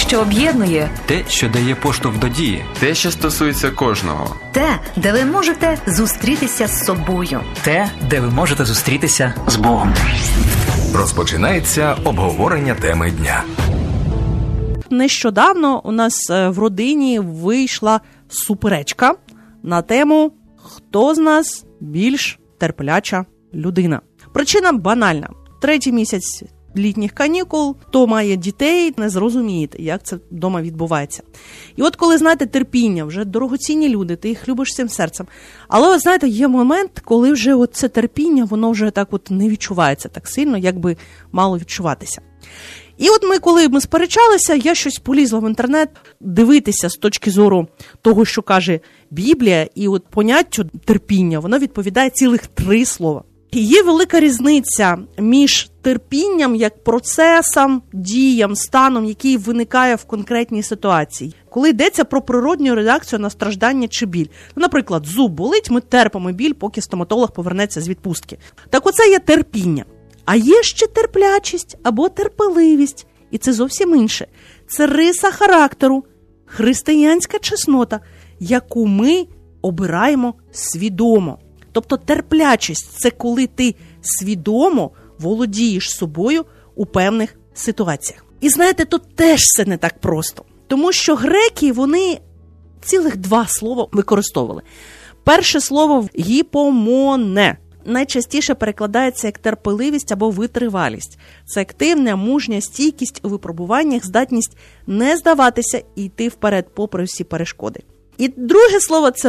що об'єднує. Те, що дає поштовх до дії. Те, що стосується кожного. Те, де ви можете зустрітися з собою. Те, де ви можете зустрітися з Богом. Розпочинається обговорення теми дня. Нещодавно у нас в родині вийшла суперечка на тему «Хто з нас більш терпляча людина?». Причина банальна. 3-й місяць літніх канікул, хто має дітей, не зрозумієте, як це вдома відбувається. І от коли, знаєте, терпіння, вже дорогоцінні люди, ти їх любиш всім серцем. Але, от, знаєте, є момент, коли вже от це терпіння, воно вже так от не відчувається так сильно, як би мало відчуватися. І от коли ми сперечалися, я щось полізла в інтернет дивитися з точки зору того, що каже Біблія, і от поняттю терпіння, воно відповідає цілих 3 слова. І є велика різниця між терпінням як процесом, діям, станом, який виникає в конкретній ситуації. Коли йдеться про природню реакцію на страждання чи біль. Наприклад, зуб болить, ми терпимо біль, поки стоматолог повернеться з відпустки. Так оце є терпіння. А є ще терплячість або терпеливість. І це зовсім інше. Це риса характеру, християнська чеснота, яку ми обираємо свідомо. Тобто терплячість – це коли ти свідомо володієш собою у певних ситуаціях. І знаєте, тут теж все не так просто. Тому що греки, вони цілих 2 слова використовували. Перше слово – гіпомоне. Найчастіше перекладається як терпеливість або витривалість. Це активна, мужня стійкість у випробуваннях, здатність не здаватися і йти вперед попри всі перешкоди. І друге слово – це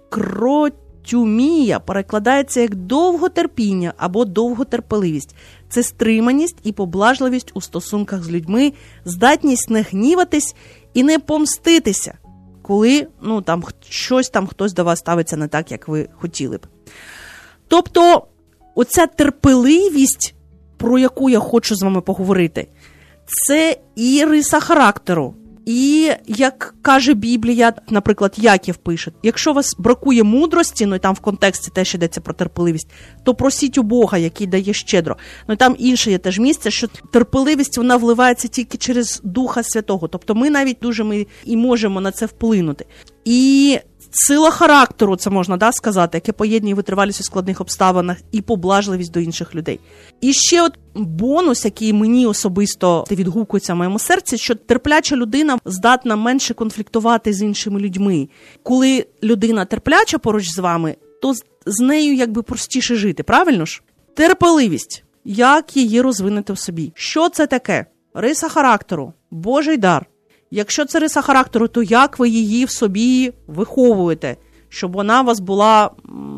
макротюмія, перекладається як довготерпіння або довготерпеливість. Це стриманість і поблажливість у стосунках з людьми, здатність не гніватись і не помститися, коли щось хтось до вас ставиться не так, як ви хотіли б. Тобто, оця терпеливість, про яку я хочу з вами поговорити, це і риса характеру. І, як каже Біблія, наприклад, Яків пише, якщо у вас бракує мудрості, і там в контексті теж йдеться про терпеливість, то просіть у Бога, який дає щедро. І там інше є теж місце, що терпеливість, вона вливається тільки через Духа Святого. Тобто ми навіть дуже і можемо на це вплинути. І сила характеру, це можна сказати, яке поєднує витривалість у складних обставинах і поблажливість до інших людей. І ще от бонус, який мені особисто відгукується в моєму серці, що терпляча людина здатна менше конфліктувати з іншими людьми. Коли людина терпляча поруч з вами, то з нею якби простіше жити, правильно ж? Терпеливість. Як її розвинути в собі? Що це таке? Риса характеру. Божий дар. Якщо це риса характеру, то як ви її в собі виховуєте, щоб вона у вас була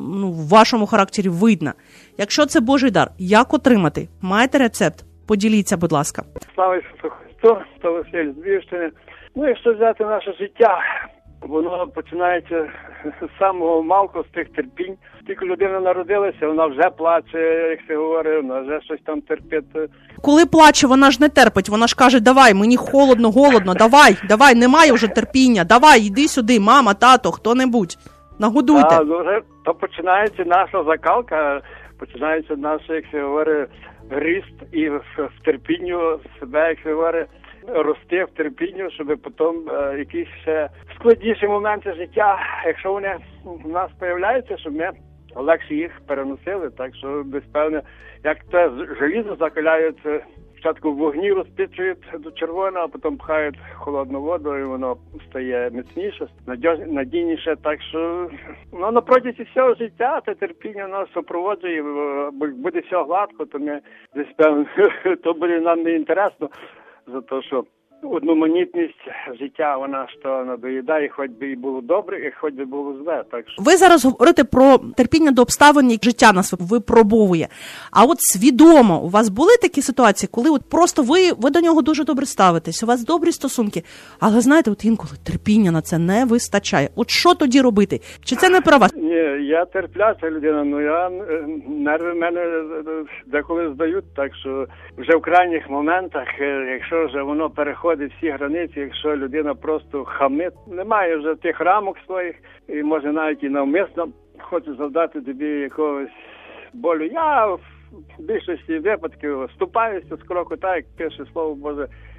в вашому характері видна? Якщо це Божий дар, як отримати? Маєте рецепт? Поділіться, будь ласка. Слава Ісусу Христу, то Василь з Львівщини. Якщо взяти наше життя, воно починається з самого малку, з тих терпінь. Тільки людина народилася, вона вже плаче, як се говорить, вона вже щось там терпить. Коли плаче, вона ж не терпить, вона ж каже, давай, мені холодно, голодно, давай, немає вже терпіння, давай, іди сюди, мама, тато, хто-небудь, нагодуйте. То починається наша закалка, починається наш, як се говорить, ріст і в терпінню себе, як се говорить, рости в терпінню, щоб потім якісь ще складніші моменти життя, якщо вони в нас з'являються, щоб ми легше їх переносили. Так що, безпевне, як те желізо закаляють, спочатку в вогні розпічують до червоного, а потім пхають холодну воду, і воно стає міцніше, надійніше. Так що на протязі всього життя це терпіння нас супроводжує, буде все гладко, то ми, безпевне, то буде нам не інтересно, за те, що одноманітність життя, вона що надоїдає, хоч би і було добре, і хоч би було зле. Так що... Ви зараз говорите про терпіння до обставин, як життя нас випробовує. А от свідомо, у вас були такі ситуації, коли от просто ви до нього дуже добре ставитесь, у вас добрі стосунки, але знаєте, от інколи терпіння на це не вистачає. От що тоді робити? Чи це не про вас? Ні, я терпляча людина, нерви в мене деколи здають, так що вже в крайніх моментах, якщо вже воно переходить всі границі, якщо людина просто хамить, немає вже тих рамок своїх, і може навіть і навмисно хоче завдати тобі якогось болю. Я в більшості випадків вступаюся з кроку, так як пише Слово Боже,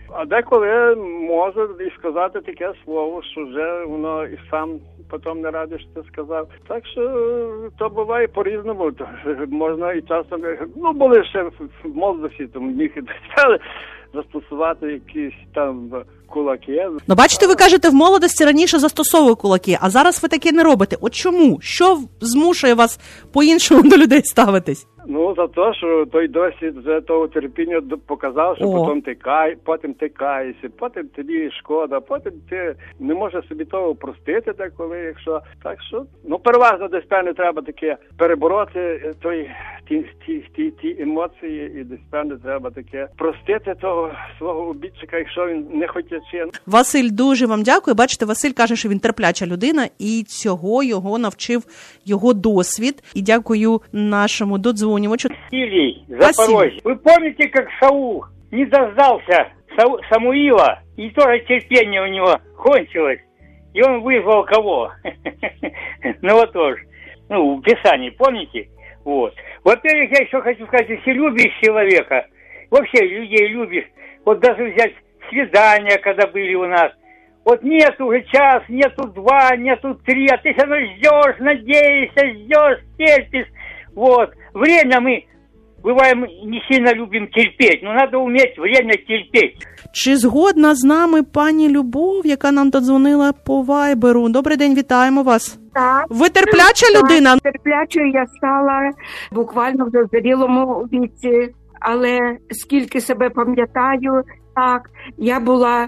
А деколи можу і сказати таке слово, що вже воно і сам потім не радий, що ти сказав. Так що то буває по-різному. Можна і часом, були ще в молодості, тому міг застосувати якісь там кулаки. Ну, бачите, ви кажете, в молодості раніше застосовували кулаки, а зараз ви таке не робите. От чому? Що змушує вас по-іншому до людей ставитись? За те, що той досвід вже того терпіння показав, що потім ти каєшся, потім тобі шкода, потім ти не можеш собі того простити деколи, якщо. Так що, переважно десь певне треба таке перебороти ті емоції, і десь певне треба таке простити того свого обідчика, якщо він не хотячи. Василь, дуже вам дякую. Бачите, Василь каже, що він терпляча людина, і цього його навчив його досвід. І дякую нашому додзвонювачу. Василий, Запорожье. Вы помните, как Саул не дождался Самуила, и тоже терпение у него кончилось, и он вызвал кого? Тоже. В Писании, помните? Вот. Во-первых, я еще хочу сказать, если любишь человека, вообще людей любишь, вот даже взять свидания, когда были у нас, вот нет уже час, нету два, нету три, а ты все равно ждешь, надеешься, терпишь. Вот. Время мы, бываем, не сильно любим терпеть, но надо уметь время терпеть. Чи згодна з нами пані Любов, яка нам додзвонила по Вайберу? Добрий день, вітаємо вас. Так. Ви терпляча людина? Терплячою я стала буквально в зрілому віці, але скільки себе пам'ятаю, так, я була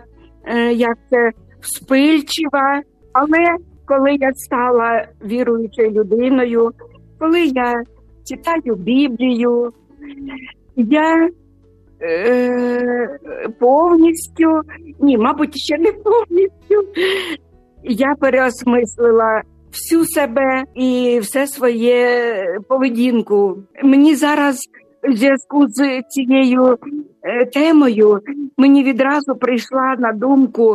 вспильчива, але коли я стала віруючою людиною, коли я читаю Біблію, я повністю, мабуть, ще не повністю, я переосмислила всю себе і все своє поведінку. Мені зараз в зв'язку з цією темою, мені відразу прийшла на думку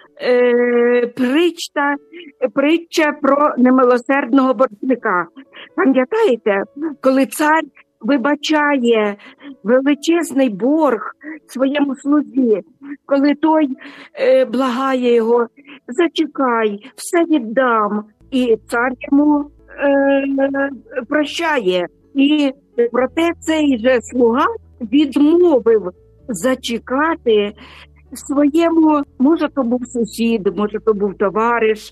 притча про немилосердного боржника. Пам'ятаєте, коли цар вибачає величезний борг своєму слузі, коли той благає його, зачекай, все віддам, і цар йому прощає. І проте цей же слуга відмовив зачекати своєму, може то був сусід, може то був товариш,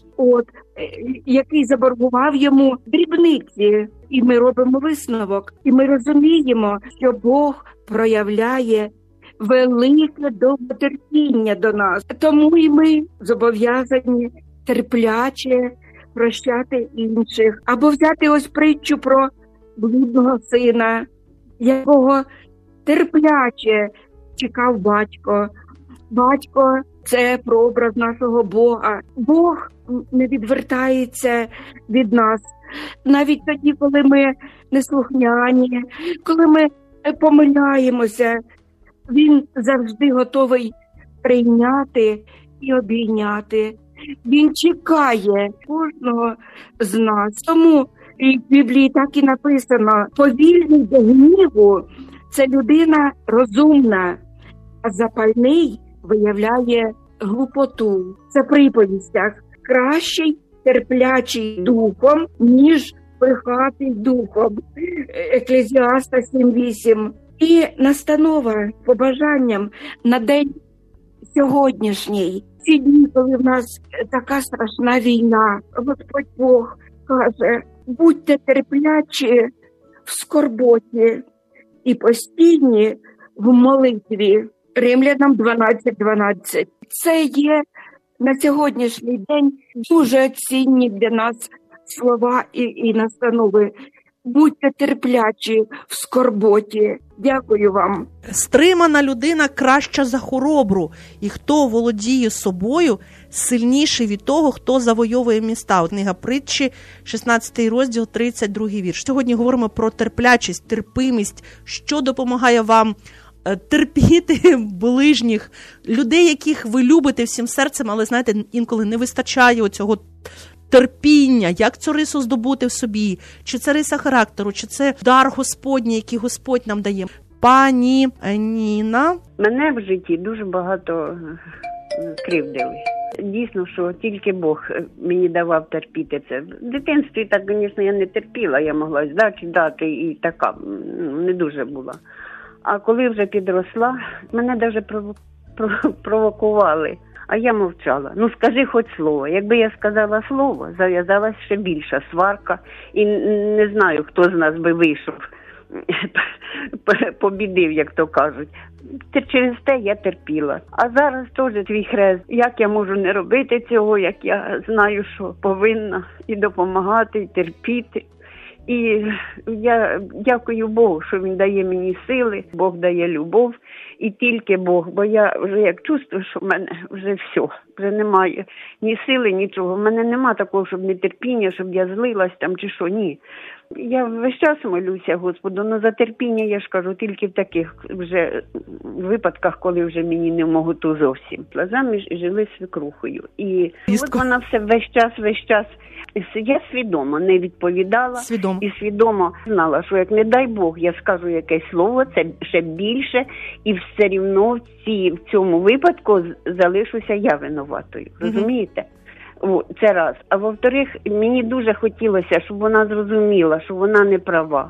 який заборгував йому дрібниці. І ми робимо висновок, і ми розуміємо, що Бог проявляє велике довготерпіння до нас. Тому і ми зобов'язані терпляче прощати інших. Або взяти ось притчу про блудного сина, якого терпляче чекав батько. Батько – це прообраз нашого Бога. Бог не відвертається від нас. Навіть тоді, коли ми неслухняні, коли ми помиляємося, Він завжди готовий прийняти і обійняти. Він чекає кожного з нас. Тому і в Біблії так і написано: повільний до гніву – це людина розумна, а запальний виявляє глупоту. Це в приповістях. Кращий терплячий духом, ніж пихатий духом. Еклезіаста 7:8. І настанова побажанням на день сьогоднішній. Ці дні, коли в нас така страшна війна, Господь Бог каже: будьте терплячі в скорботі і постійні в молитві. Римлянам 12:12. Це є на сьогоднішній день дуже цінні для нас слова і настанови. Будьте терплячі в скорботі. Дякую вам. Стримана людина краща за хоробру. І хто володіє собою, сильніший від того, хто завойовує міста. Книга Притчі, 16 розділ, 32 вірш. Сьогодні говоримо про терплячість, терпимість, що допомагає вам терпіти ближніх, людей, яких ви любите всім серцем, але, знаєте, інколи не вистачає оцього терпіння. Як цю рису здобути в собі? Чи це риса характеру, чи це дар Господній, який Господь нам дає? Пані Ніна. Мене в житті дуже багато кривдили. Дійсно, що тільки Бог мені давав терпіти це. В дитинстві, так, звісно, я не терпіла, я могла здачі дати і така, не дуже була. А коли вже підросла, мене навіть провокували, а я мовчала. Ну, скажи хоч слово. Якби я сказала слово, зав'язалась ще більша сварка, і не знаю, хто з нас би вийшов, побідив, як то кажуть. Через те я терпіла. А зараз теж твій хрест. Як я можу не робити цього, як я знаю, що повинна і допомагати, і терпіти. І я дякую Богу, що Він дає мені сили, Бог дає любов, і тільки Бог, бо я вже як чувствую, що в мене вже все, вже немає ні сили, нічого. В мене нема такого, щоб не терпіння, щоб я злилась там чи що, ні. Я весь час молюся Господу, але за терпіння, я ж кажу, тільки в таких вже випадках, коли вже мені не можуть зовсім. Заміж і жили свекрухою. І от вона все весь час, я свідомо не відповідала. І свідомо знала, що як не дай Бог, я скажу якесь слово, це ще більше, і все рівно в цьому випадку залишуся я винуватою. Розумієте? Це раз. А во-вторых, мені дуже хотілося, щоб вона зрозуміла, що вона не права,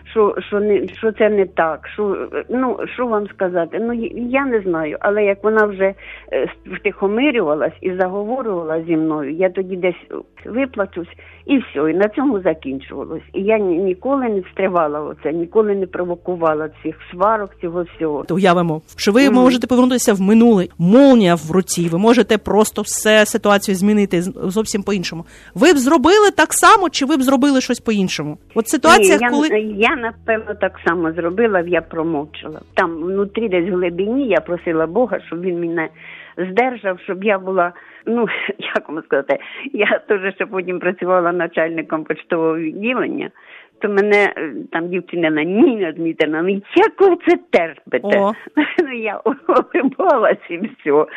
що це не так, що вам сказати. Ну, я не знаю, але як вона вже втихомирювалась і заговорювала зі мною, я тоді десь виплачусь, і все, і на цьому закінчувалось. І я ніколи не встривала оце, ніколи не провокувала цих сварок, цього всього. Уявимо, що ви можете повернутися в минуле, молнія в руці, ви можете просто все ситуацію змінити зовсім по-іншому. Ви б зробили так само, чи ви б зробили щось по-іншому? От ситуація, коли... Я, напевно, так само зробила, я промовчала. Там, внутрі, десь в глибині, я просила Бога, щоб він мене здержав, щоб я була, як вам сказати, я теж ще потім працювала начальником почтового відділення, то мене там дівчина Ніна Дмитрівна, як ви це терпите? Я улибалась і все.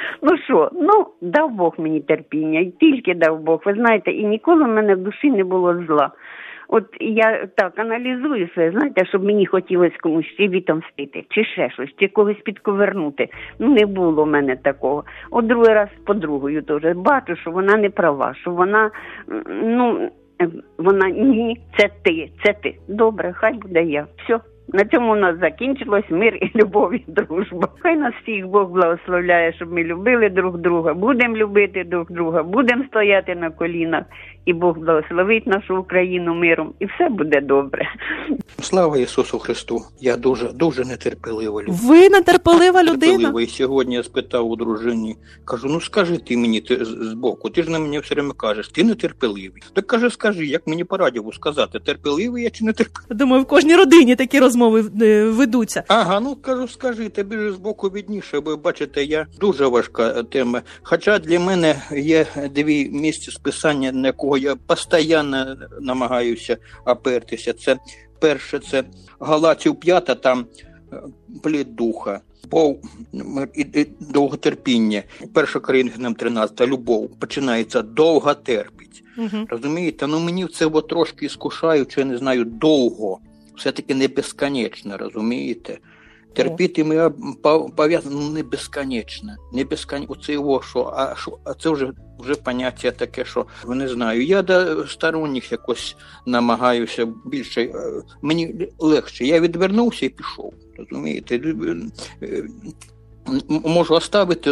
Дав Бог мені терпіння, і тільки дав Бог, ви знаєте, і ніколи в мене в душі не було зла. От я так аналізую все, знаєте, щоб мені хотілося комусь чи відомстити, чи ще щось, чи когось підковернути. Не було в мене такого. От другий раз по-другою теж бачу, що вона не права, що вона, ні, це ти. Добре, хай буде я. Все. На цьому у нас закінчилось мир і любов і дружба. Хай нас всіх Бог благословляє, щоб ми любили друг друга, будемо любити друг друга, будемо стояти на колінах, і Бог благословить нашу Україну миром, і все буде добре. Слава Ісусу Христу! Я дуже нетерпелива людина. Ви нетерпелива людина? Сьогодні я спитав у дружині, кажу, скажи ти мені збоку, ти ж на мене все время кажеш, ти нетерпеливий. Так каже, скажи, як мені по радіо сказати, терпеливий я чи нетерпеливий? Думаю, в кожній родині такі розмови ведуться. Ага, кажу, скажи, тобі ж збоку відніше, бо бачите, я дуже важка тема. Хоча для мене є дві місця списання, на кого я постійно намагаюся опертися. Це перше, це Галатів 5, там плід духа, любов і довготерпіння. 1 Коринфянам 13, любов починається довго терпить. Розумієте? Мені це трошки іскушаючи, я не знаю, довго. Все-таки не безконечно, розумієте? Терпіти ми пов'язано не безконечно. Оце його, а це вже поняття таке, що не знаю. Я до сторонніх якось намагаюся більше, мені легше. Я відвернувся і пішов, розумієте? Можу оставити,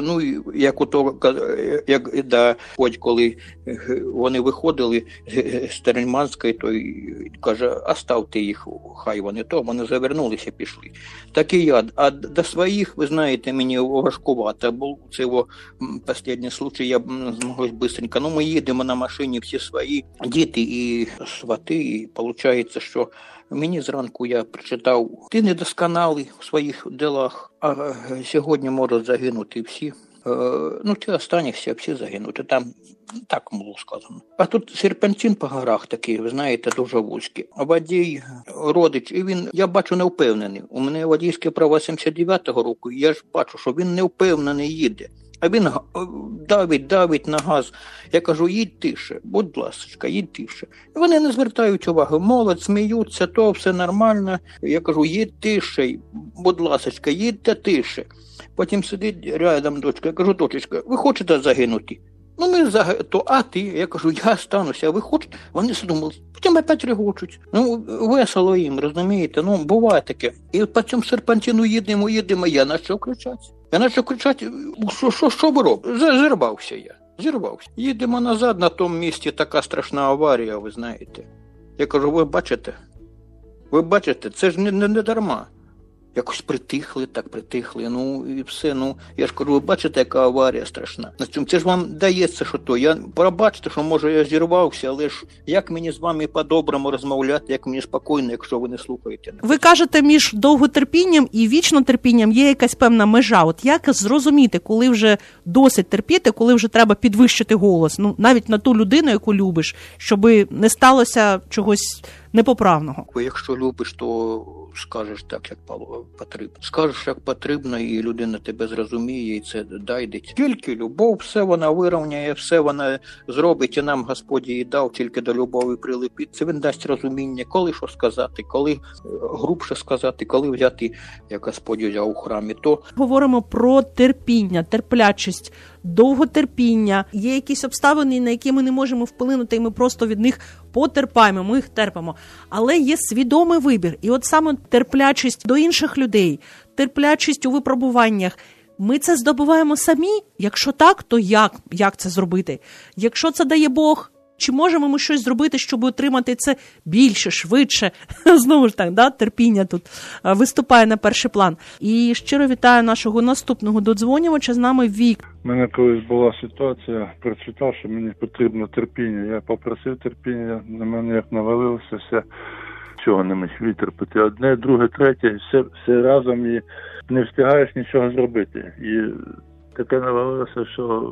хоч коли вони виходили з Терельманської, то каже, оставте їх, хай вони завернулися, пішли. Так і я, а до своїх, ви знаєте, мені важкувато, був це останній случай, я змогла швидко, ми їдемо на машині всі свої, діти і свати, і виходить, що мені зранку я прочитав, ти недосконалий в своїх ділах, а сьогодні можуть загинути всі. Ти останешся, всі загинути. Там так було сказано. А тут серпантин по горах такий, ви знаєте, дуже вузький. А водій, родич, і він, я бачу, не впевнений. У мене водійське право 79-го року, я ж бачу, що він не впевнений їде. А він давить на газ. Я кажу, їдь тише, будь ласка, їдь тише. І вони не звертають уваги, молодь, сміються, то все нормально. Я кажу, їдь тише, будь ласка, їдьте тише. Потім сидить рядом дочка, я кажу, дочечка, ви хочете загинути? Ну, а ти? Я кажу, я стануся, а ви хочете? Вони думали, потім опять регочуть. Ну, весело їм, розумієте? Ну, буває таке. І по цьому серпантину їдемо, я почав кричати. Що ви робите? Зірвався я. Їдемо назад, на тому місці така страшна аварія, ви знаєте. Я кажу, ви бачите, це ж не дарма. Якось притихли, ну і все, я ж кажу, ви бачите, яка аварія страшна. Це ж вам дається, що то, пробачте, що може я зірвався, але ж як мені з вами по-доброму розмовляти, як мені спокійно, якщо ви не слухаєте. Ви кажете, між довготерпінням і вічнотерпінням є якась певна межа. От як зрозуміти, коли вже досить терпіти, коли вже треба підвищити голос, навіть на ту людину, яку любиш, щоби не сталося чогось непоправного? Якщо любиш, то скажеш так, як потрібно. Скажеш, як потрібно, і людина тебе зрозуміє, і це дайде. Тільки любов, все вона вирівняє, все вона зробить, і нам Господь її дав, тільки до любові прилепить. Це він дасть розуміння, коли що сказати, коли грубше сказати, коли взяти, як Господь взяв у храмі. То говоримо про терпіння, терплячість, довготерпіння. Є якісь обставини, на які ми не можемо вплинути, і ми просто від них потерпаємо, ми їх терпимо. Але є свідомий вибір. І от саме терплячість до інших людей, терплячість у випробуваннях. Ми це здобуваємо самі? Якщо так, то як це зробити? Якщо це дає Бог, чи можемо ми щось зробити, щоб отримати це більше, швидше? Знову ж так, терпіння тут виступає на перший план. І щиро вітаю нашого наступного додзвонювача. З нами Вік. У мене колись була ситуація, прочитав, що мені потрібно терпіння. Я попросив терпіння, на мене як навалилося все. Чого не міг витерпіти. Одне, друге, третє, все разом і не встигаєш нічого зробити. І таке навалилося, що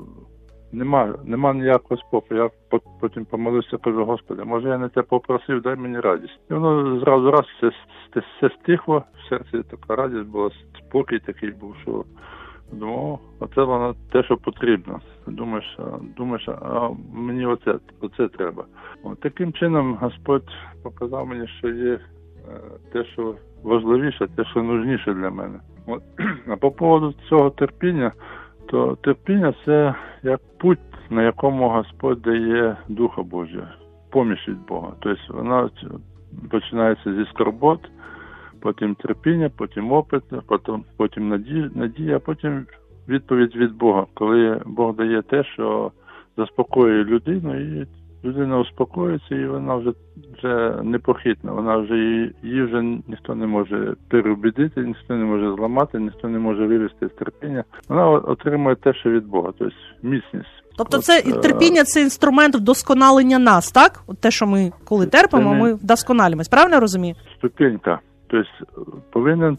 нема ніякого спокою. Я потім помолився, кажу, Господи, може я не те попросив, дай мені радість. І воно зразу все стихло, в серці така радість була, спокій такий був, що думав, оце воно те, що потрібно. Думаєш, а мені оце треба. Таким чином Господь показав мені, що є те, що важливіше, те, що нужніше для мене. А по поводу цього терпіння, то терпіння – це як путь, на якому Господь дає Духа Божого, поміч від Бога. Тобто вона починається зі скорбот, потім терпіння, потім опит, потім надія, потім відповідь від Бога, коли Бог дає те, що заспокоює людину, і людина успокоїться, і вона вже непохитна, вона її вже ніхто не може переубедити, ніхто не може зламати, ніхто не може вивести з терпіння. Вона отримує те, що від Бога, тобто міцність. Тобто це терпіння – це інструмент вдосконалення нас, так? От те, що ми коли терпимо, ми вдосконалюємось. Правильно я розумію? Ступенька. Тобто повинен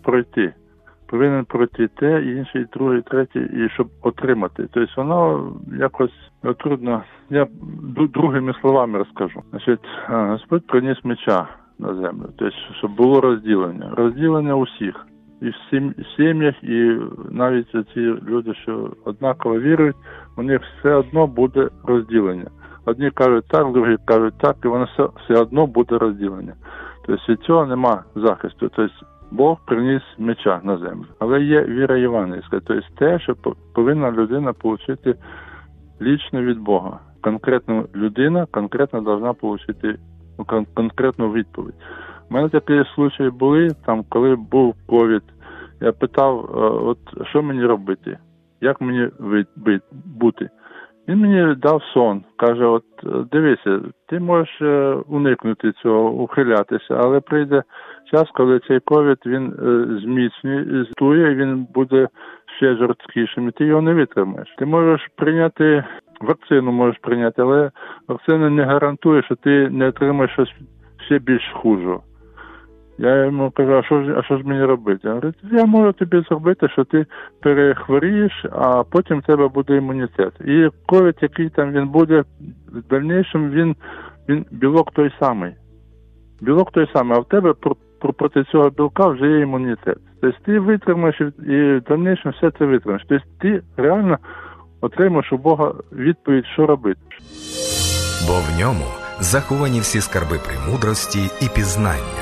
пройти те, інший, другий, третій, і щоб отримати. Тобто воно якось трудно. Я другими словами розкажу. Значить, Господь приніс меча на землю, тобто, щоб було розділення. Розділення усіх. І в сім'ях, і навіть ці люди, що однаково вірують, у них все одно буде розділення. Одні кажуть так, другі кажуть так, і воно все одно буде розділення. Тобто від цього нема захисту. Тобто Бог приніс меча на землю. Але є віра євангельська. Тобто те, що повинна людина отримати лічно від Бога. Конкретна людина конкретно повинна отримати конкретну відповідь. У мене такі случаї були, коли був ковід. Я питав, що мені робити, як мені бути. Він мені дав сон. Каже, дивися, ти можеш уникнути цього, ухилятися, але прийде час, коли цей ковід, він зміцнює, він буде ще жорсткішим, і ти його не витримаєш. Ти можеш прийняти вакцину, але вакцина не гарантує, що ти не отримаєш щось ще більш хуже. Я йому кажу, а що ж мені робити? Я говорю, я можу тобі зробити, що ти перехворієш, а потім в тебе буде імунітет. І ковід, який там він буде, в дальнішому він білок той самий. Білок той самий, а в тебе проти цього білка вже є імунітет. Тобто ти витримаєш і в дальнішому все це витримаєш. Тобто ти реально отримаєш у Бога відповідь, що робити. Бо в ньому заховані всі скарби премудрості і пізнання.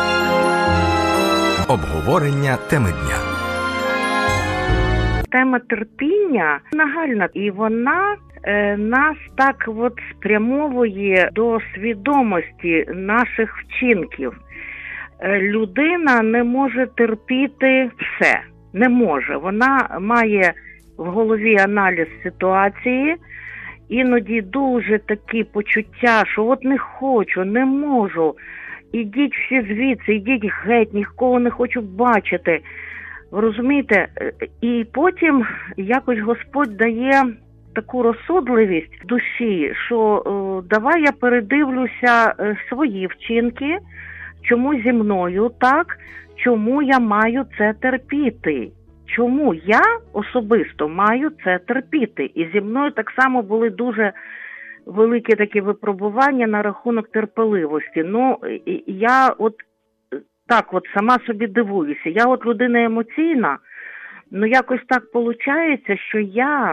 Обговорення теми дня. Тема терпіння нагальна, і вона нас так от спрямовує до свідомості наших вчинків. Людина не може терпіти все, не може. Вона має в голові аналіз ситуації, іноді дуже такі почуття, що от не хочу, не можу, ідіть всі звідси, ідіть геть, нікого не хочу бачити. Ви розумієте? І потім якось Господь дає таку розсудливість душі, що давай я передивлюся свої вчинки, чому зі мною так, чому я маю це терпіти. Чому я особисто маю це терпіти? І зі мною так само були дуже великі такі випробування на рахунок терпеливості. Ну, я от так от сама собі дивуюся. Я от людина емоційна, ну якось так виходить, що я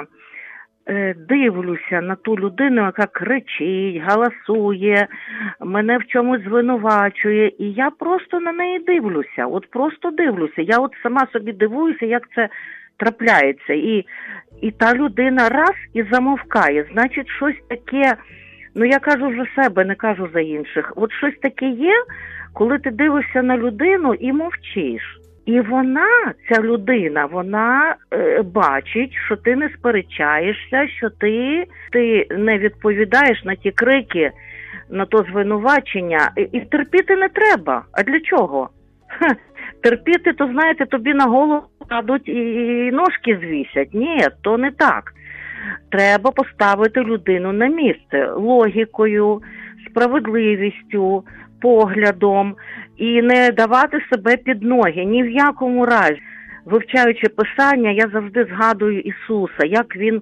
дивлюся на ту людину, яка кричить, галасує, мене в чомусь звинувачує, і я просто на неї дивлюся, от просто дивлюся. Я от сама собі дивуюся, як це трапляється. І та людина раз і замовкає. Значить, щось таке, ну я кажу за себе, не кажу за інших. От щось таке є, коли ти дивишся на людину і мовчиш. І вона, ця людина, вона бачить, що ти не сперечаєшся, що ти не відповідаєш на ті крики, на то звинувачення. І терпіти не треба. А для чого? Терпіти, то, знаєте, тобі на голову кладуть і ножки звісять. Ні, то не так. Треба поставити людину на місце логікою, справедливістю, поглядом і не давати себе під ноги. Ні в якому разі. Вивчаючи Писання, я завжди згадую Ісуса, як Він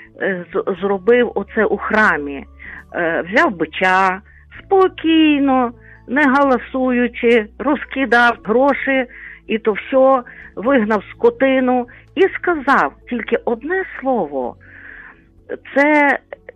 зробив оце у храмі. Взяв бича, спокійно, не галасуючи, розкидав гроші і то все, вигнав скотину і сказав тільки одне слово. Це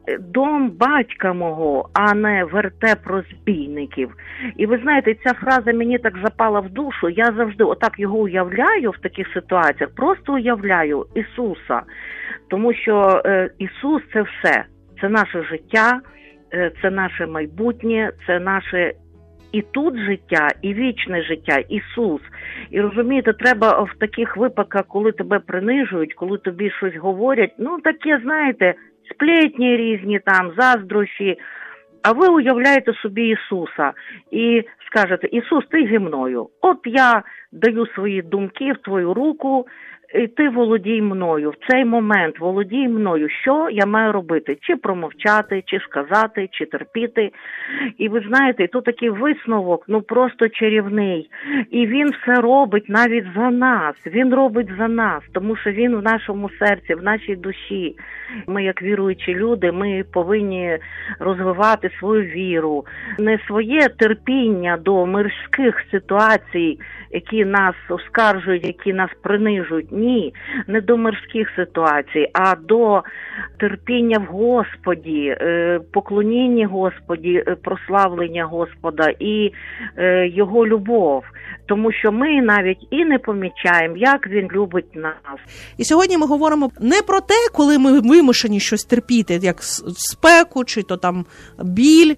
дом батька мого, а не вертеп розбійників. І ви знаєте, ця фраза мені так запала в душу, я завжди отак його уявляю в таких ситуаціях, просто уявляю Ісуса, тому що Ісус – це все, це наше життя, це наше майбутнє, це наше і тут життя, і вічне життя, Ісус. І розумієте, треба в таких випадках, коли тебе принижують, коли тобі щось говорять, ну таке, знаєте, сплетні різні там, заздрощі, а ви уявляєте собі Ісуса і скажете: Ісус, ти зі мною, от я даю свої думки в твою руку, і ти володій мною, в цей момент володій мною, що я маю робити, чи промовчати, чи сказати, чи терпіти. І ви знаєте, тут такий висновок, ну просто чарівний. І він все робить навіть за нас, він робить за нас, тому що він в нашому серці, в нашій душі. Ми, як віруючі люди, ми повинні розвивати свою віру, не своє терпіння до мирських ситуацій, які нас оскаржують, які нас принижують. Ні, не до мирських ситуацій, а до терпіння в Господі, поклоніння Господі, прославлення Господа і Його любов. Тому що ми навіть і не помічаємо, як Він любить нас. І сьогодні ми говоримо не про те, коли ми вимушені щось терпіти, як спеку чи то там біль,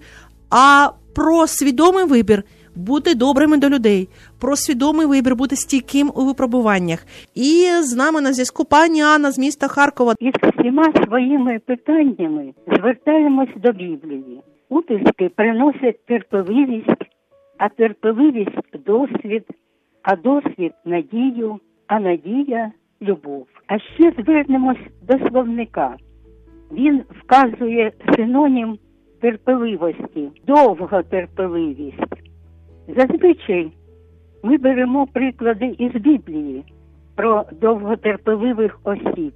а про свідомий вибір бути добрими до людей, про свідомий вибір бути стійким у випробуваннях. І з нами на зв'язку пані Анна з міста Харкова. Із всіма своїми питаннями звертаємось до Біблії. Утиски приносять терпеливість, а терпеливість – досвід, а досвід – надію, а надія – любов. А ще звернемось до словника. Він вказує синонім терпеливості – довготерпеливість. Зазвичай ми беремо приклади із Біблії про довготерпеливих осіб.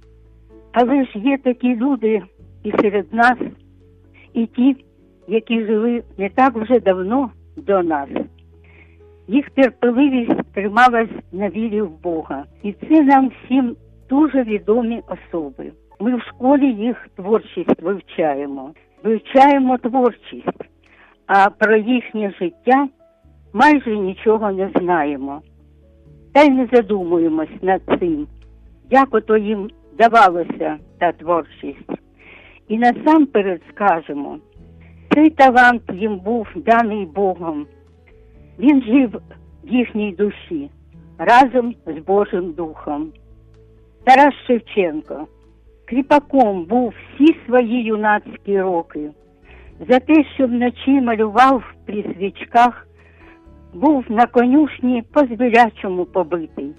Але ж є такі люди і серед нас, і ті, які жили не так вже давно до нас. Їх терпеливість трималась на вірі в Бога. І це нам всім дуже відомі особи. Ми в школі їх творчість вивчаємо. Вивчаємо творчість, а про їхнє життя майже нічого не знаємо. Та й не задумуємось над цим, як ото їм давалося та творчість. І насамперед скажемо, цей талант їм був даний Богом. Він жив в їхній душі разом з Божим Духом. Тарас Шевченко кріпаком був всі свої юнацькі роки. За те, що вночі малював при свічках, був на конюшні по-звірячому побитий.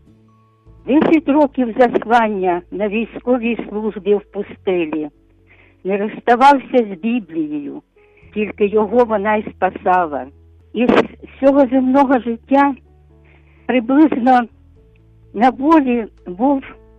10 років заслання на військовій службі в пустелі. Не розставався з Біблією, тільки його вона й спасала. Із всього земного життя приблизно на волі був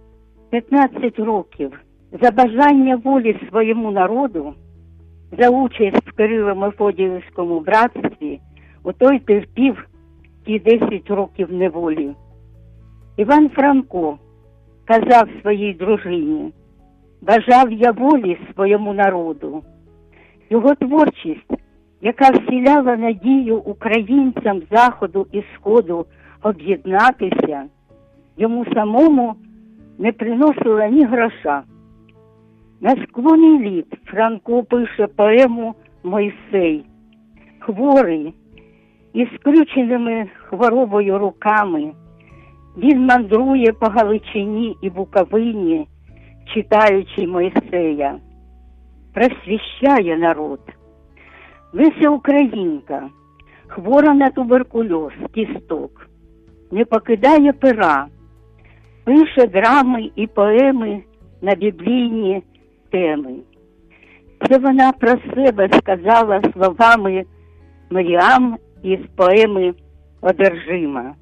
15 років. За бажання волі своєму народу, за участь в Кирило-Мефодіївському братстві, отой терпів ті 10 років неволі. Іван Франко казав своїй дружині: бажав я волі своєму народу. Його творчість, яка вселяла надію українцям Заходу і Сходу об'єднатися, йому самому не приносила ні гроша. На склоні літ Франко пише поему «Мойсей». Хворий, із скрюченими хворобою руками, він мандрує по Галичині і Буковині, читаючи Мойсея. Просвіщає народ. Леся Українка, хвора на туберкульоз, кісток, не покидає пера, пише драми і поеми на біблійні теми. Це вона про себе сказала словами Маріам із поеми «Одержима».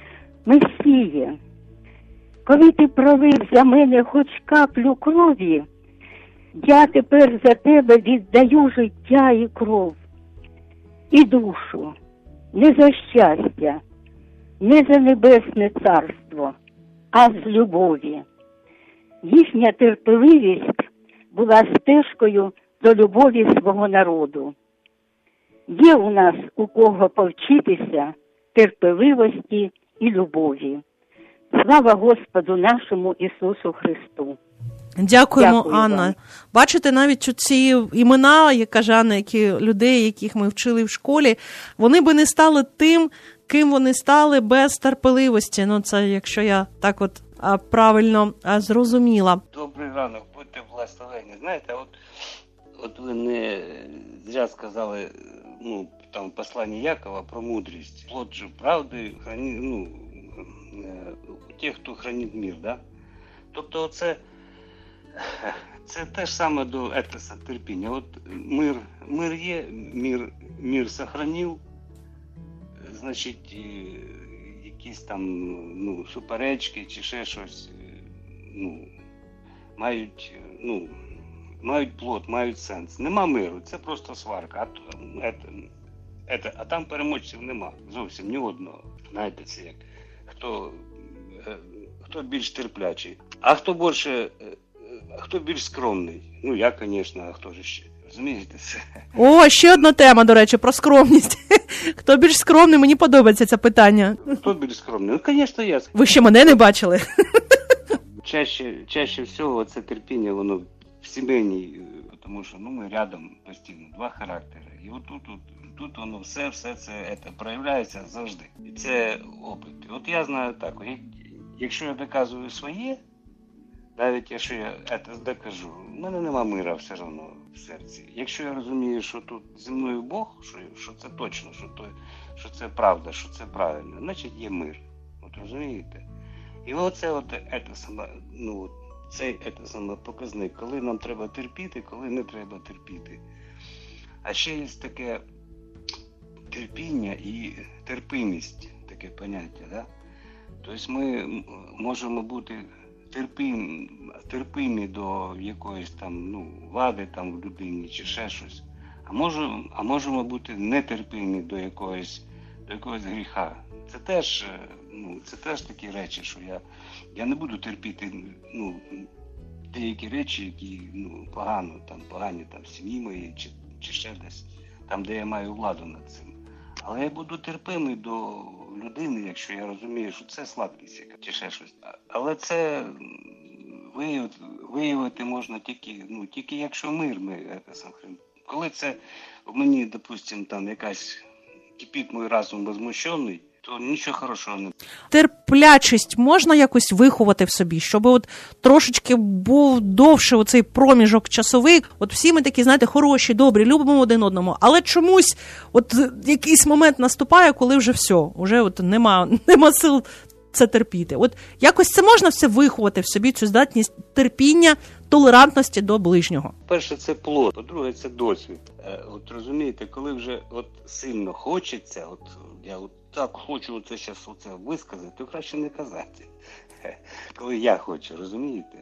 Месіє, коли ти пролив за мене хоч каплю крові, я тепер за тебе віддаю життя і кров. І душу, не за щастя, не за небесне царство, а з любові. Їхня терпеливість була стежкою до любові свого народу. Є у нас у кого повчитися терпеливості і любові. Слава Господу нашому Ісусу Христу! Дякуємо, Анна. Бачите, навіть ці імена, як каже Анна, які людей, яких ми вчили в школі, вони би не стали тим, ким вони стали без терпеливості. Ну, це якщо я так от правильно зрозуміла. Добрий ранок, будьте благословені. Знаєте, от ви не зря сказали, там послання Якова про мудрість. Плод же правди, тих, хто хранить мир, да? Тобто це те ж саме до етоса терпіння. От мир є, мир сохранив, значить, якісь там суперечки чи ще щось, мають плод, мають сенс. Нема миру, це просто сварка. А там переможців нема, зовсім ні одного. Знаєте, це як хто більш терплячий, а хто більш скромний. Я, звісно, а хто ж ще? Розумієте це? О, ще одна тема, до речі, про скромність. Хто більш скромний? Мені подобається це питання. Хто більш скромний? Звісно, я. Ви ще мене не бачили? Чаще всього це терпіння, воно в сімейній, тому що ми рядом постійно, два характери. І тут воно все це проявляється завжди. І це опит. От я знаю так, якщо я доказую своє, навіть якщо я це докажу, в мене нема мира все одно в серці. Якщо я розумію, що тут зі мною Бог, що це точно, що це правда, що це правильно, значить є мир. От розумієте? І оце саме показник, коли нам треба терпіти, коли не треба терпіти. А ще є таке терпіння і терпимість, таке поняття, да? Тобто ми можемо бути терпимі до якоїсь там вади там в людині чи ще щось, а можемо бути нетерпимі до якогось гріха. Це теж такі речі, що я не буду терпіти деякі речі, які погані там сім'ї мої чи ще десь, там, де я маю владу над цим. Але я буду терпимий до людини, якщо я розумію, що це слабкість чи ще щось. Але це виявити можна тільки якщо мир коли це в мені, допустим, там якась кипить мій розум возмущений, то нічого хорошого не буде. Терплячість можна якось виховати в собі, щоб от трошечки був довше оцей проміжок часовий. От всі ми такі, знаєте, хороші, добрі, любимо один одному, але чомусь от якийсь момент наступає, коли вже все, вже от нема сил це терпіти. От якось це можна все виховати в собі, цю здатність терпіння, толерантності до ближнього. Перше, це плод, по-друге, це досвід. От розумієте, коли вже от сильно хочеться, от я от так хочу це зараз висказати, то краще не казати. Коли я хочу, розумієте?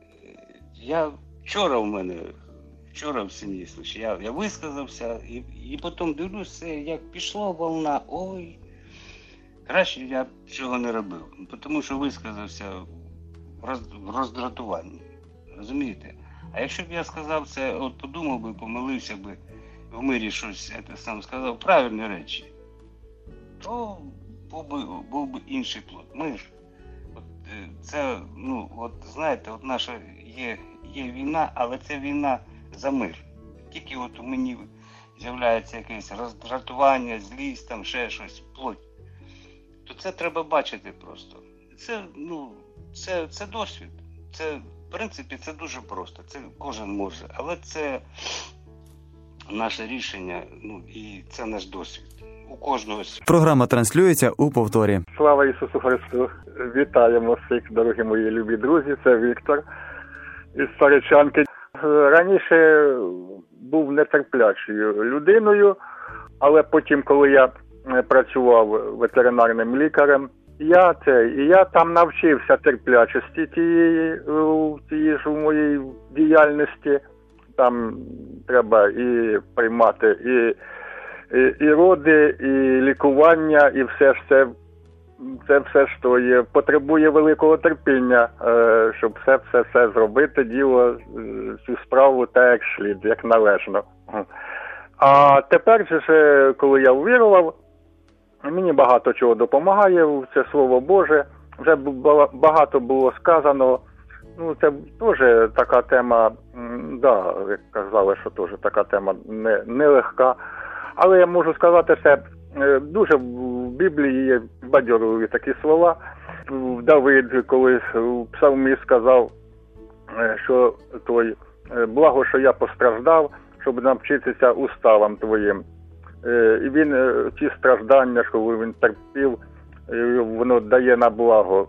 Вчора в сім'ї случай, я висказався і потім дивлюся, як пішла волна, ой, краще я б цього не робив, тому що висказався в роздратуванні, розумієте? А якщо б я сказав це, от подумав би, помилився би, в мирі щось сам сказав, правильні речі, то був би інший плод. Ми ж, це, знаєте, от наша є війна, але це війна за мир. Тільки от у мені з'являється якесь роздратування, злість, там ще щось, плоть. То це треба бачити просто. Це досвід. Це, в принципі, це дуже просто. Це кожен може. Але це наше рішення, і це наш досвід. У кожного. Програма транслюється у повторі. Слава Ісусу Христу! Вітаємо всіх, дорогі мої любі друзі. Це Віктор із Старичанки. Раніше був нетерплячою людиною, але потім, коли я працював ветеринарним лікарем, я там навчився терплячості тієї ж у моїй діяльності. Там треба і приймати і роди, і лікування, і все ж це все, що є, потребує великого терпіння, щоб все зробити, діло, цю справу так, як слід, як належно. А тепер же, коли я увірував, мені багато чого допомагає, це Слово Боже, вже багато було сказано. Це теж така тема, як казали, що теж така тема нелегка. Але я можу сказати, що дуже в Біблії є бадьорові такі слова. Давид колись в псалмі сказав, що благо, що я постраждав, щоб навчитися уставам твоїм. І він ці страждання, що він терпів, воно дає на благо.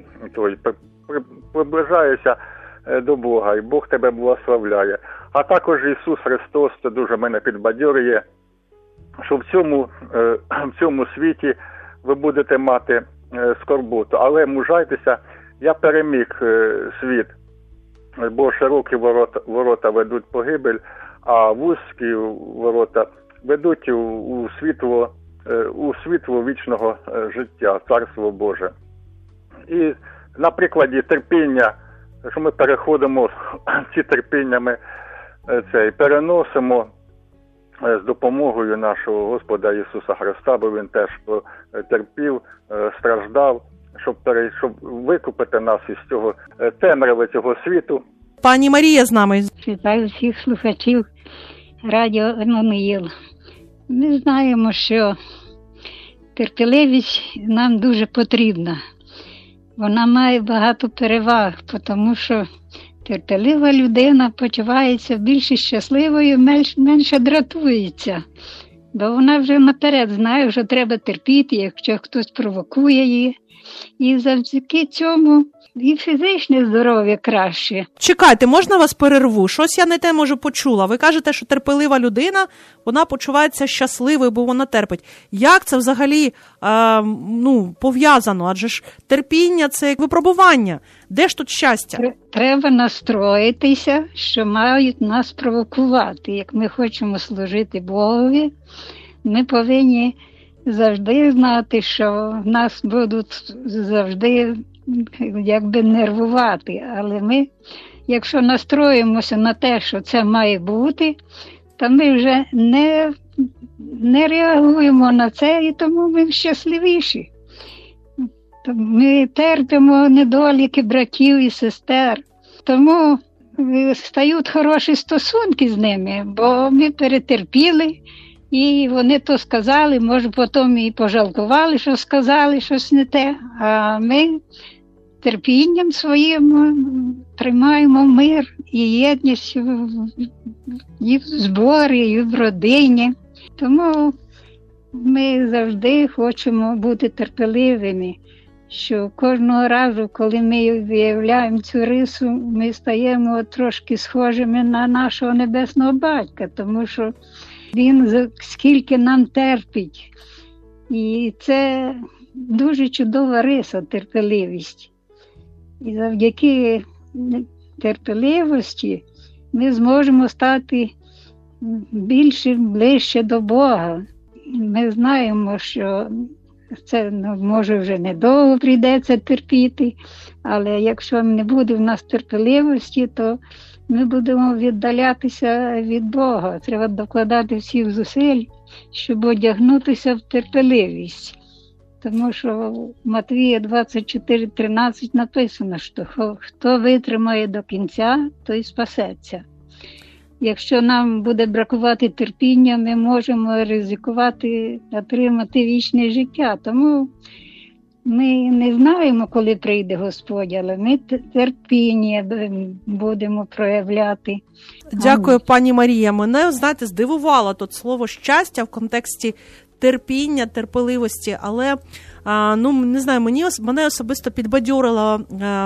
Приближаєшся до Бога, і Бог тебе благословляє. А також Ісус Христос, це дуже мене підбадьорює, що в цьому світі ви будете мати скорботу. Але мужайтеся, я переміг світ, бо широкі ворота ведуть погибель, а вузькі ворота ведуть у світло вічного життя, Царство Боже. І на прикладі терпіння, що ми переходимо ці терпіння, ми переносимо з допомогою нашого Господа Ісуса Христа, бо Він теж терпів, страждав, щоб викупити нас із цього темряви цього світу. Пані Марія з нами. Вітаю всіх слухачів радіо Emanuel. Ми знаємо, що терпеливість нам дуже потрібна. Вона має багато переваг, тому що терпелива людина почувається більш щасливою, менше дратується. Бо вона вже наперед знає, що треба терпіти, якщо хтось провокує її. І завдяки цьому і фізичне здоров'я краще. Чекайте, можна вас перерву? Щось я не те, може, почула. Ви кажете, що терпелива людина, вона почувається щасливою, бо вона терпить. Як це взагалі пов'язано? Адже ж терпіння – це як випробування. Де ж тут щастя? Треба настроїтися, що мають нас провокувати. Як ми хочемо служити Богові, ми повинні завжди знати, що нас будуть завжди якби нервувати, але ми якщо настроїмося на те, що це має бути, то ми вже не реагуємо на це, і тому ми щасливіші. Ми терпимо недоліки братів і сестер, тому стають хороші стосунки з ними, бо ми перетерпіли, і вони то сказали, може потім і пожалкували, що сказали щось не те, а ми терпінням своїм тримаємо мир і єдність і в зборі, і в родині. Тому ми завжди хочемо бути терпеливими, що кожного разу, коли ми виявляємо цю рису, ми стаємо трошки схожими на нашого Небесного Батька, тому що Він скільки нам терпить. І це дуже чудова риса, терпеливість. І завдяки терпеливості ми зможемо стати ближче до Бога. Ми знаємо, що це може вже недовго прийдеться терпіти, але якщо не буде в нас терпеливості, то ми будемо віддалятися від Бога. Треба докладати всіх зусиль, щоб одягнутися в терпеливість. Тому що в Матвія 24:13 написано, що хто витримає до кінця, той спасеться. Якщо нам буде бракувати терпіння, ми можемо ризикувати отримати вічне життя. Тому ми не знаємо, коли прийде Господь, але ми терпіння будемо проявляти. Дякую, пані Марія. Мене, знаєте, здивувало тут слово «щастя» в контексті терпіння, терпеливості, але, не знаю, мене особисто підбадьорила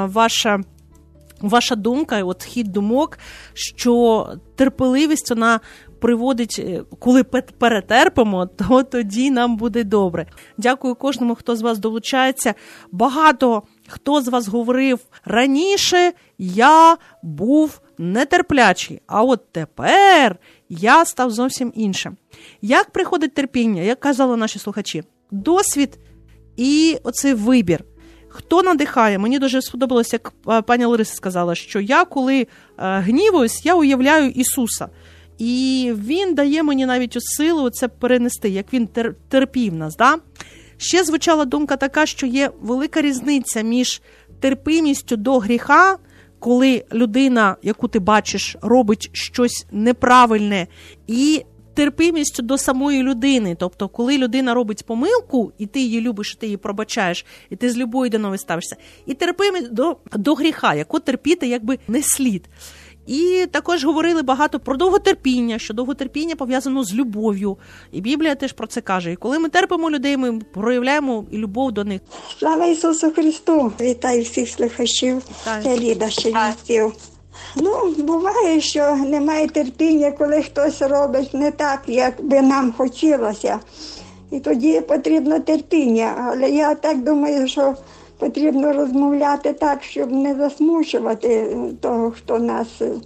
ваша думка, от хід думок, що терпеливість, вона приводить, коли перетерпимо, то тоді нам буде добре. Дякую кожному, хто з вас долучається. Багато хто з вас говорив, раніше я був нетерплячий, а от тепер я став зовсім іншим. Як приходить терпіння, як казали наші слухачі? Досвід і оцей вибір. Хто надихає? Мені дуже сподобалося, як пані Лариса сказала, що я, коли гнівуюсь, я уявляю Ісуса. І Він дає мені навіть силу це перенести, як Він терпів нас. Да? Ще звучала думка така, що є велика різниця між терпимістю до гріха, коли людина, яку ти бачиш, робить щось неправильне, і терпимістю до самої людини. Тобто, коли людина робить помилку, і ти її любиш, і ти її пробачаєш, і ти з любов'ю до неї ставишся, і терпимість до гріха, яку терпіти якби не слід. І також говорили багато про довготерпіння, що довготерпіння пов'язано з любов'ю. І Біблія теж про це каже. І коли ми терпимо людей, ми проявляємо і любов до них. Слава Ісусу Христу! Вітаю всіх слухачів. Це Ліда Чернівців. Буває, що немає терпіння, коли хтось робить не так, як би нам хотілося. І тоді потрібно терпіння. Але я так думаю, що потрібно розмовляти так, щоб не засмучувати того, хто нас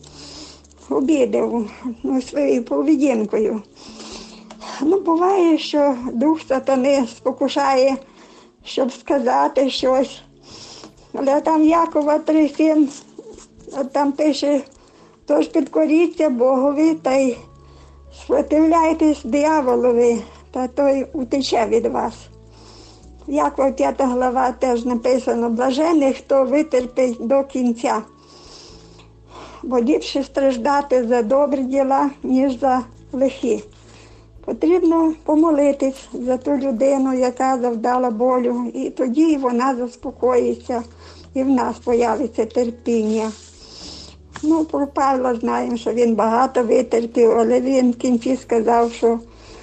обідав своєю поведінкою. Буває, що дух сатани спокушає, щоб сказати щось. Але там Якова 3:7, там пише, тож підкоріться Богові та й спротивляйтесь дияволові, та той утече від вас. Якова 5 глава теж написано, блажений, хто витерпить до кінця. Бо ліпше страждати за добрі діла, ніж за лихі. Потрібно помолитись за ту людину, яка завдала болю, і тоді вона заспокоїться, і в нас появиться терпіння. Про Павла знаємо, що він багато витерпів, але він в кінці сказав, що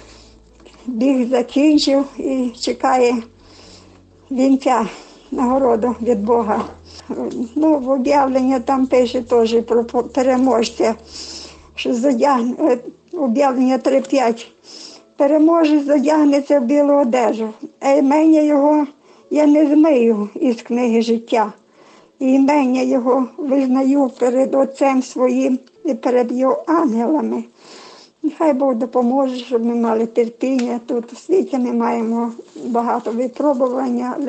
біг закінчив і чекає вінця, нагороду від Бога. В об'явленні там пише теж про переможця, що об'явлення 3:5. Переможець задягнеться в білу одежу, а імення його я не змию із книги життя. І імення його визнаю перед Отцем своїм і перед його ангелами. Нехай Бог допоможе, щоб ми мали терпіння. Тут у світі ми маємо багато випробування, але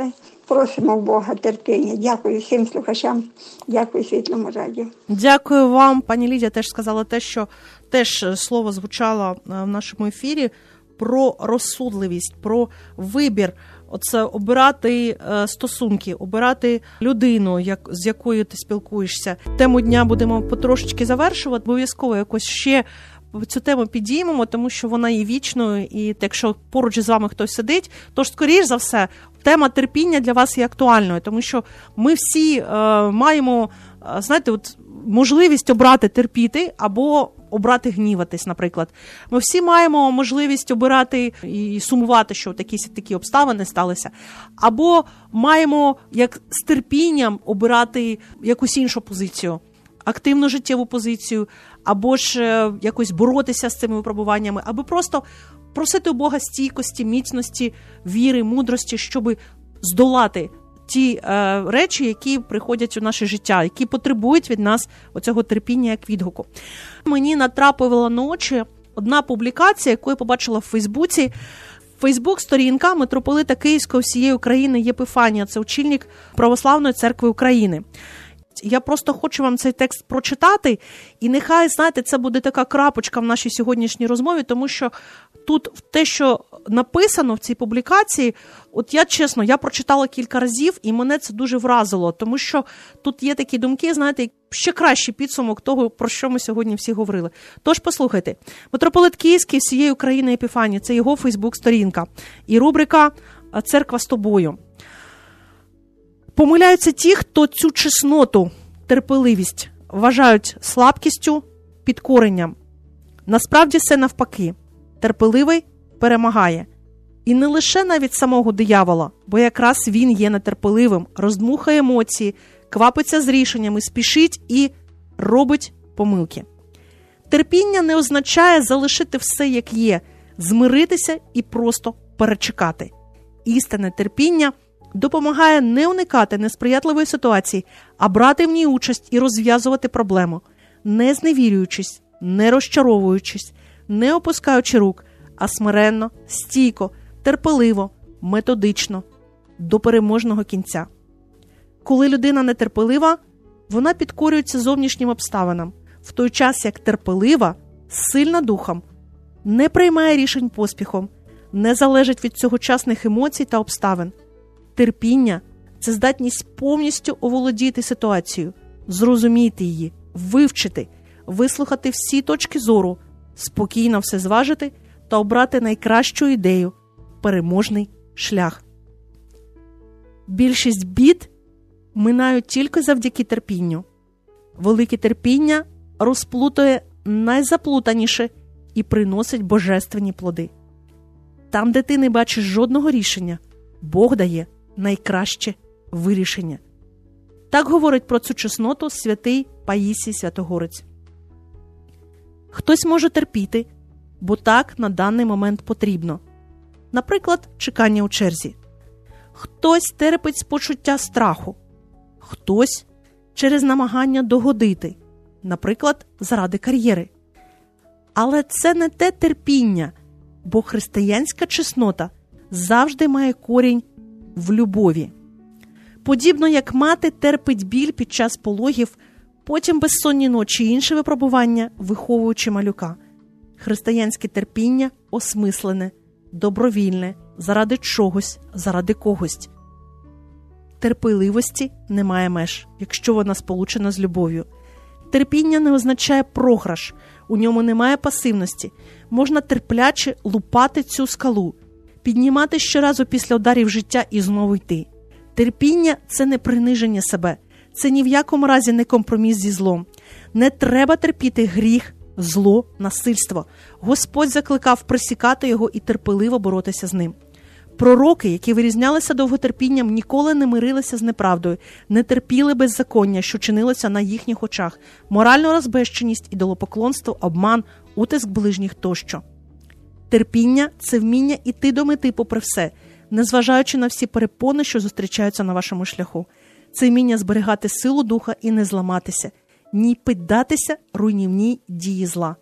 просимо в Бога терпіння. Дякую всім слухачам, дякую Світлому радіо. Дякую вам. Пані Лідія теж сказала те, що теж слово звучало в нашому ефірі про розсудливість, про вибір. Оце обирати стосунки, обирати людину, з якою ти спілкуєшся. Тему дня будемо потрошечки завершувати. Обов'язково якось ще цю тему підіймемо, тому що вона є вічною, і якщо поруч з вами хтось сидить, то ж, скоріш за все, тема терпіння для вас є актуальною, тому що ми всі маємо, знаєте, от можливість обрати терпіти або обрати гніватись, наприклад. Ми всі маємо можливість обирати і сумувати, що такі обставини сталися, або маємо як з терпінням обирати якусь іншу позицію, активну життєву позицію, або ж якось боротися з цими випробуваннями, або просто просити у Бога стійкості, міцності, віри, мудрості, щоб здолати ті речі, які приходять у наше життя, які потребують від нас оцього терпіння як відгуку. Мені натрапила на очі одна публікація, яку я побачила в Фейсбуці. Фейсбук-сторінка митрополита Київського всієї України Єпифанія, це очільник Православної церкви України. Я просто хочу вам цей текст прочитати, і нехай, знаєте, це буде така крапочка в нашій сьогоднішній розмові, тому що тут те, що написано в цій публікації, от я чесно, я прочитала кілька разів, і мене це дуже вразило, тому що тут є такі думки, знаєте, ще кращий підсумок того, про що ми сьогодні всі говорили. Тож послухайте, митрополит Київський всієї України Епіфанія, це його Фейсбук-сторінка, і рубрика «Церква з тобою». Помиляються ті, хто цю чесноту, терпеливість вважають слабкістю, підкоренням. Насправді все навпаки. Терпеливий перемагає. І не лише навіть самого диявола, бо якраз він є нетерпеливим, роздмухає емоції, квапиться з рішеннями, спішить і робить помилки. Терпіння не означає залишити все як є, змиритися і просто перечекати. Істинне терпіння допомагає не уникати несприятливої ситуації, а брати в ній участь і розв'язувати проблему, не зневірюючись, не розчаровуючись, не опускаючи рук, а смиренно, стійко, терпеливо, методично, до переможного кінця. Коли людина нетерпелива, вона підкорюється зовнішнім обставинам, в той час як терпелива, сильна духом, не приймає рішень поспіхом, не залежить від цьогочасних емоцій та обставин. Терпіння – це здатність повністю оволодіти ситуацією, зрозуміти її, вивчити, вислухати всі точки зору, спокійно все зважити та обрати найкращу ідею – переможний шлях. Більшість бід минають тільки завдяки терпінню. Велике терпіння розплутує найзаплутаніше і приносить божественні плоди. Там, де ти не бачиш жодного рішення, Бог дає найкраще вирішення. Так говорить про цю чесноту святий Паїсій Святогорець. Хтось може терпіти, бо так на даний момент потрібно. Наприклад, чекання у черзі. Хтось терпить з почуття страху. Хтось через намагання догодити. Наприклад, заради кар'єри. Але це не те терпіння, бо християнська чеснота завжди має корінь в любові. Подібно як мати терпить біль під час пологів, потім безсонні ночі і інші випробування, виховуючи малюка. Християнське терпіння осмислене, добровільне, заради чогось, заради когось. Терпеливості немає меж, якщо вона сполучена з любов'ю. Терпіння не означає програш, у ньому немає пасивності. Можна терпляче лупати цю скалу, піднімати щоразу після ударів життя і знову йти. Терпіння – це не приниження себе, це ні в якому разі не компроміс зі злом. Не треба терпіти гріх, зло, насильство. Господь закликав присікати його і терпеливо боротися з ним. Пророки, які вирізнялися довготерпінням, ніколи не мирилися з неправдою, не терпіли беззаконня, що чинилося на їхніх очах, моральну розбещеність, ідолопоклонство, обман, утиск ближніх тощо. Терпіння – це вміння іти до мети попри все, незважаючи на всі перепони, що зустрічаються на вашому шляху. Це вміння зберігати силу духа і не зламатися, ні піддатися руйнівній дії зла.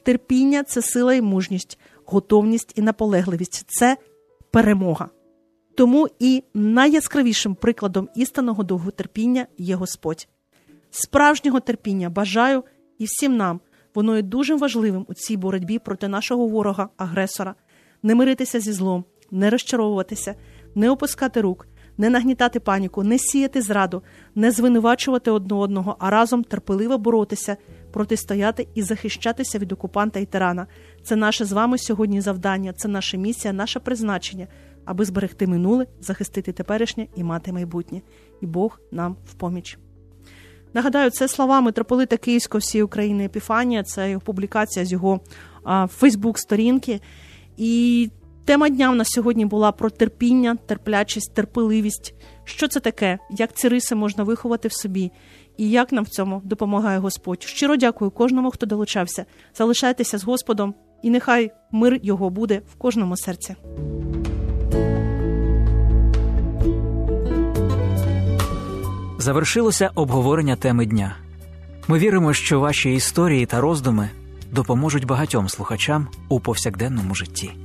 Терпіння – це сила і мужність, готовність і наполегливість. Це перемога. Тому і найяскравішим прикладом істинного довготерпіння є Господь. Справжнього терпіння бажаю і всім нам. Воно є дуже важливим у цій боротьбі проти нашого ворога-агресора. Не миритися зі злом, не розчаровуватися, не опускати рук, не нагнітати паніку, не сіяти зраду, не звинувачувати одне одного, а разом терпеливо боротися, протистояти і захищатися від окупанта і тирана. Це наше з вами сьогодні завдання, це наша місія, наше призначення, аби зберегти минуле, захистити теперішнє і мати майбутнє. І Бог нам в поміч. Нагадаю, це слова митрополита Київського всієї України Епіфанія, це його публікація з його Фейсбук-сторінки. І тема дня в нас сьогодні була про терпіння, терплячість, терпеливість. Що це таке? Як ці риси можна виховати в собі? І як нам в цьому допомагає Господь? Щиро дякую кожному, хто долучався. Залишайтеся з Господом, і нехай мир Його буде в кожному серці. Завершилося обговорення теми дня. Ми віримо, що ваші історії та роздуми допоможуть багатьом слухачам у повсякденному житті.